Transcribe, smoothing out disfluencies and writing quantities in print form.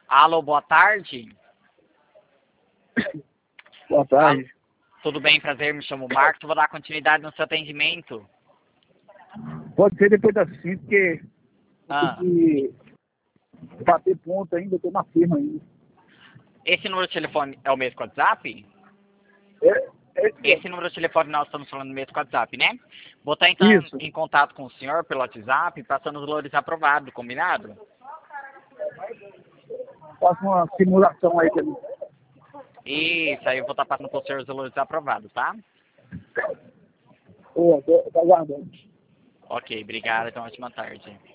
Alô, boa tarde. Boa tarde. Tudo bem, prazer, me chamo Marcos, vou dar continuidade no seu atendimento. Pode ser depois das 5, porque Ah, tem que bater ponto ainda, eu tô na firma ainda. esse número de telefone é o mesmo com o WhatsApp? É esse Esse mesmo. número de telefone nós estamos falando mesmo com o WhatsApp, né? Vou estar então Isso. em contato com o senhor pelo WhatsApp, passando os valores aprovados, combinado? Faça uma simulação aí pra mim. Isso, aí eu vou estar passando com o senhor os valores aprovados, tá? Tô aguardando. Ok, obrigado, então ótima tarde.